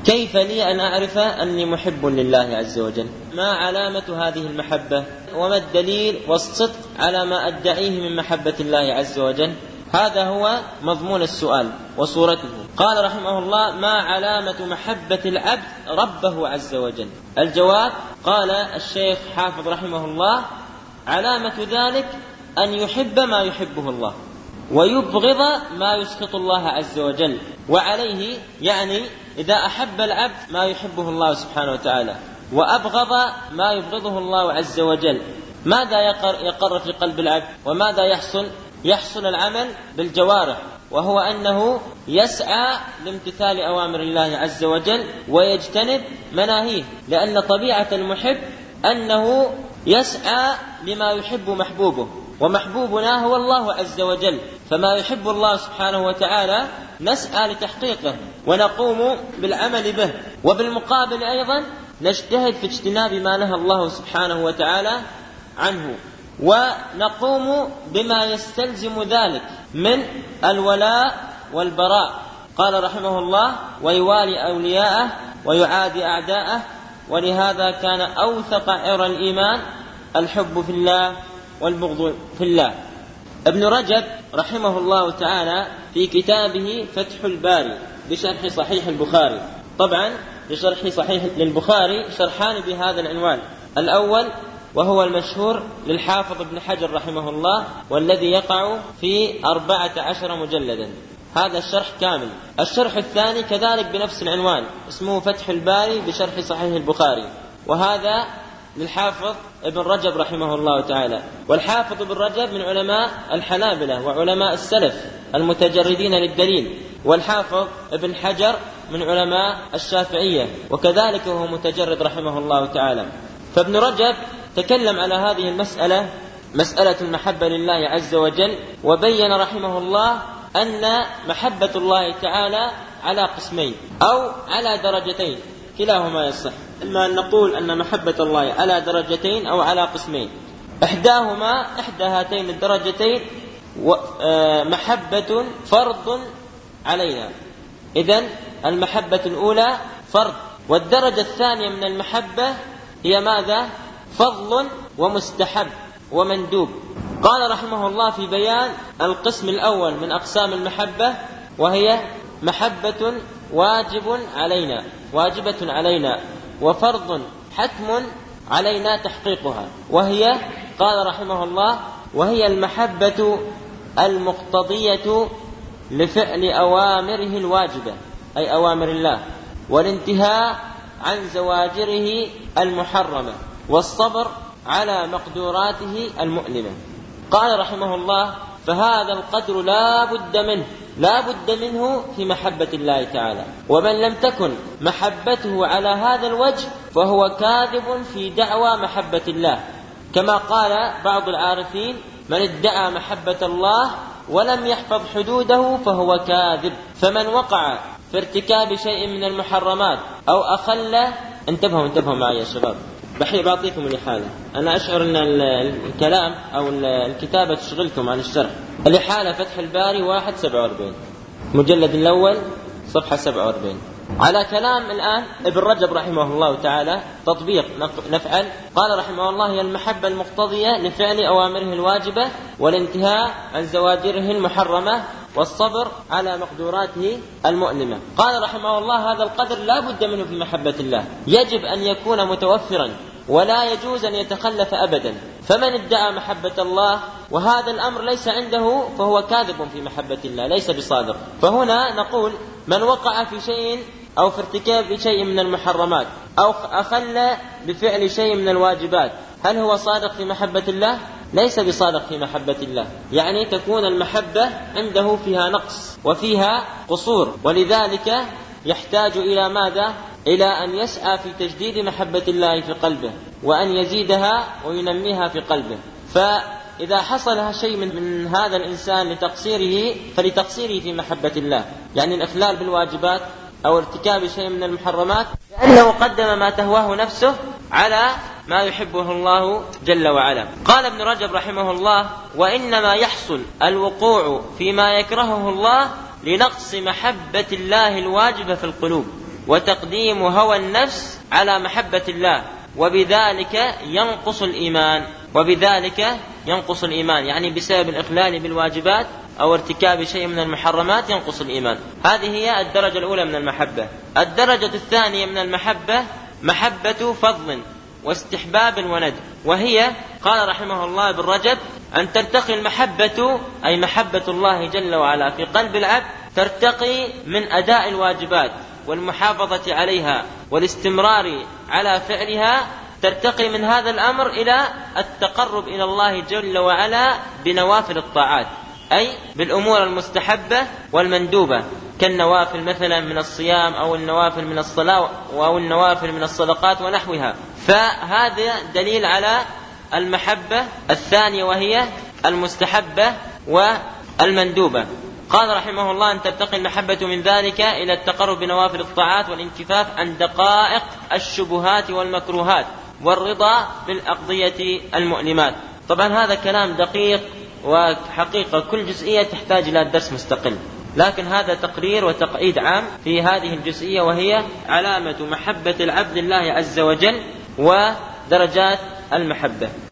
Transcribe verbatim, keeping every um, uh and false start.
كيف لي أن أعرف أني محب لله عز وجل؟ ما علامة هذه المحبة؟ وما الدليل والصدق على ما أدعيه من محبة الله عز وجل؟ هذا هو مضمون السؤال وصورته. قال رحمه الله: ما علامة محبة العبد ربه عز وجل؟ الجواب: قال الشيخ حافظ رحمه الله: علامة ذلك أن يحب ما يحبه الله ويبغض ما يسخط الله عز وجل. وعليه يعني إذا أحب العبد ما يحبه الله سبحانه وتعالى وأبغض ما يبغضه الله عز وجل، ماذا يقر, يقر في قلب العبد؟ وماذا يحصل؟ يحصل العمل بالجوارح، وهو أنه يسعى لامتثال أوامر الله عز وجل ويجتنب مناهيه، لأن طبيعة المحب أنه يسعى لما يحب محبوبه، ومحبوبنا هو الله عز وجل، فما يحب الله سبحانه وتعالى نسعى لتحقيقه ونقوم بالعمل به، وبالمقابل أيضا نجتهد في اجتناب ما نهى الله سبحانه وتعالى عنه، ونقوم بما يستلزم ذلك من الولاء والبراء. قال رحمه الله: ويوالي أولياءه ويعادي أعداءه، ولهذا كان أوثق عرى الإيمان الحب في الله والبغض في الله. ابن رجب رحمه الله تعالى في كتابه فتح الباري بشرح صحيح البخاري، طبعا بشرح صحيح للبخاري شرحان بهذا العنوان: الأول وهو المشهور للحافظ ابن حجر رحمه الله، والذي يقع في أربعة عشر مجلدا، هذا الشرح كامل. الشرح الثاني كذلك بنفس العنوان، اسمه فتح الباري بشرح صحيح البخاري، وهذا للحافظ ابن رجب رحمه الله تعالى. والحافظ ابن رجب من علماء الحنابلة وعلماء السلف المتجردين للدليل، والحافظ ابن حجر من علماء الشافعية وكذلك هو متجرد رحمه الله تعالى. فابن رجب تكلم على هذه المسألة، مسألة المحبة لله عز وجل، وبين رحمه الله أن محبة الله تعالى على قسمين أو على درجتين، كلاهما يصح، إما أن نقول أن محبة الله على درجتين أو على قسمين. إحداهما إحدى هاتين الدرجتين محبة فرض علينا، إذن المحبة الأولى فرض، والدرجة الثانية من المحبة هي ماذا؟ فضل ومستحب ومندوب. قال رحمه الله في بيان القسم الأول من أقسام المحبة، وهي محبة واجب علينا واجبة علينا وفرض حتم علينا تحقيقها، وهي قال رحمه الله: وهي المحبة المقتضية لفعل أوامره الواجبة، أي أوامر الله، والانتهاء عن زواجره المحرمة، والصبر على مقدوراته المؤلمة. قال رحمه الله: فهذا القدر لا بد منه لا بد منه في محبة الله تعالى، ومن لم تكن محبته على هذا الوجه فهو كاذب في دعوى محبة الله، كما قال بعض العارفين: من ادعى محبة الله ولم يحفظ حدوده فهو كاذب. فمن وقع في ارتكاب شيء من المحرمات أو أخل، انتبهوا انتبهوا معي يا شباب، بحي بعطيكم الإحالة، أنا أشعر أن الكلام أو الكتابة تشغلكم عن الشرح. الإحالة فتح الباري واحد سبعة وأربعين، مجلد الأول صفحة سبعة وأربعين. على كلام الآن ابن رجب رحمه الله تعالى تطبيق نفعل. قال رحمه الله: هي المحبة المقتضية لفعل أوامره الواجبة، والانتهاء عن زواجره المحرمة، والصبر على مقدوراته المؤلمة. قال رحمه الله: هذا القدر لا بد منه في محبة الله، يجب أن يكون متوفرا ولا يجوز أن يتخلف أبدا. فمن ادعى محبة الله وهذا الأمر ليس عنده فهو كاذب في محبة الله، ليس بصادق. فهنا نقول: من وقع في شيء أو في ارتكاب شيء من المحرمات أو أخل بفعل شيء من الواجبات، هل هو صادق في محبة الله؟ ليس بصادق في محبة الله، يعني تكون المحبة عنده فيها نقص وفيها قصور، ولذلك يحتاج إلى ماذا؟ إلى أن يسعى في تجديد محبة الله في قلبه، وأن يزيدها وينميها في قلبه. فإذا حصل شيء من هذا الإنسان لتقصيره فلتقصيره في محبة الله، يعني الإخلال بالواجبات أو ارتكاب شيء من المحرمات، لأنه قدم ما تهواه نفسه على ما يحبه الله جل وعلا. قال ابن رجب رحمه الله: وإنما يحصل الوقوع فيما يكرهه الله لنقص محبة الله الواجبة في القلوب. وتقديم هوى النفس على محبة الله، وبذلك ينقص الإيمان وبذلك ينقص الإيمان يعني بسبب الإخلال بالواجبات أو ارتكاب شيء من المحرمات ينقص الإيمان. هذه هي الدرجة الأولى من المحبة. الدرجة الثانية من المحبة محبة فضل واستحباب وندب، وهي قال رحمه الله ابن رجب أن ترتقي المحبة أي محبة الله جل وعلا في قلب العبد، ترتقي من أداء الواجبات والمحافظة عليها والاستمرار على فعلها، ترتقي من هذا الأمر إلى التقرب إلى الله جل وعلا بنوافل الطاعات، أي بالأمور المستحبة والمندوبة كالنوافل مثلا من الصيام أو النوافل من الصلاة أو النوافل من الصدقات ونحوها. فهذا دليل على المحبة الثانية وهي المستحبة والمندوبة. قال رحمه الله أن ترتقي المحبة من ذلك إلى التقرب بنوافل الطاعات والانكفاف عن دقائق الشبهات والمكروهات والرضا بالأقضية المؤلمات. طبعا هذا كلام دقيق وحقيقة كل جزئية تحتاج إلى درس مستقل، لكن هذا تقرير وتقعيد عام في هذه الجزئية وهي علامة محبة العبد الله عز وجل ودرجات المحبة.